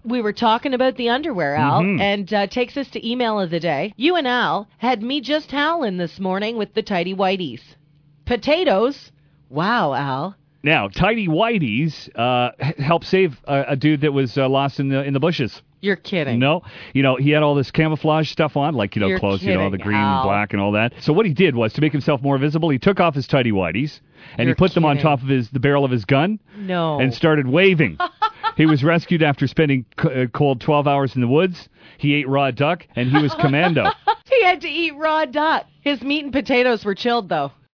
We were talking about the underwear, Al, and takes us to email of the day. You and Al had me just howling this morning with the tidy whities. Potatoes. Wow, Al. Now, tidy whities helped save a dude that was lost in the bushes. You're kidding. No. He had all this camouflage stuff on, like, You're clothes, kidding, the green Al. and black and all that. So what he did was, to make himself more visible, he took off his tidy whities and You're he put them on kidding. top of the barrel of his gun. No. And started waving. He was rescued after spending cold 12 hours in the woods. He ate raw duck, and he was commando. He had to eat raw duck. His meat and potatoes were chilled, though.